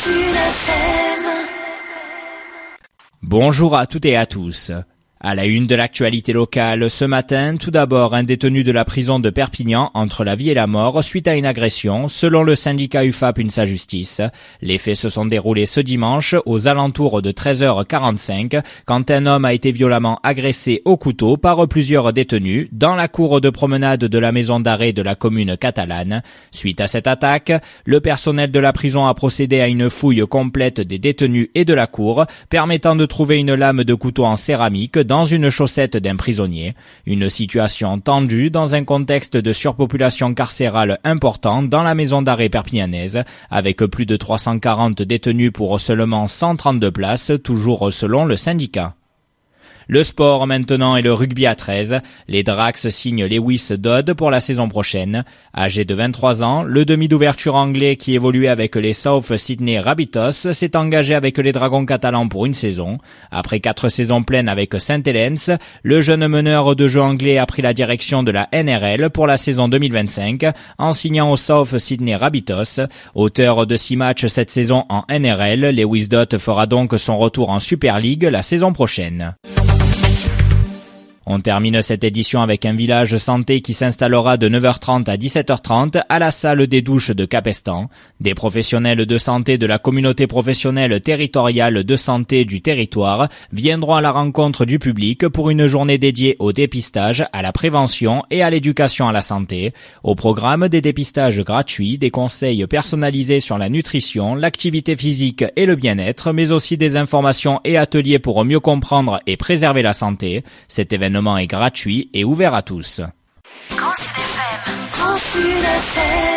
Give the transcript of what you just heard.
Bonjour à toutes et à tous. À la une de l'actualité locale, ce matin, tout d'abord un détenu de la prison de Perpignan entre la vie et la mort suite à une agression, selon le syndicat UFAP Unsa Justice. Les faits se sont déroulés ce dimanche aux alentours de 13h45 quand un homme a été violemment agressé au couteau par plusieurs détenus dans la cour de promenade de la maison d'arrêt de la commune catalane. Suite à cette attaque, le personnel de la prison a procédé à une fouille complète des détenus et de la cour, permettant de trouver une lame de couteau en céramique dans une chaussette d'un prisonnier. Une situation tendue dans un contexte de surpopulation carcérale important dans la maison d'arrêt perpignanaise, avec plus de 340 détenus pour seulement 132 places, toujours selon le syndicat. Le sport maintenant et le rugby à 13. Les Drax signent Lewis Dodd pour la saison prochaine. Âgé de 23 ans, le demi d'ouverture anglais qui évoluait avec les South Sydney Rabbitohs s'est engagé avec les Dragons catalans pour une saison. Après 4 saisons pleines avec St. Helens, le jeune meneur de jeu anglais a pris la direction de la NRL pour la saison 2025 en signant aux South Sydney Rabbitohs. Auteur de 6 matchs cette saison en NRL, Lewis Dodd fera donc son retour en Super League la saison prochaine. On termine cette édition avec un village santé qui s'installera de 9h30 à 17h30 à la salle des douches de Capestan. Des professionnels de santé de la communauté professionnelle territoriale de santé du territoire viendront à la rencontre du public pour une journée dédiée au dépistage, à la prévention et à l'éducation à la santé. Au programme des dépistages gratuits, des conseils personnalisés sur la nutrition, l'activité physique et le bien-être, mais aussi des informations et ateliers pour mieux comprendre et préserver la santé. Cet événement est gratuit et ouvert à tous. Grand Sud FM.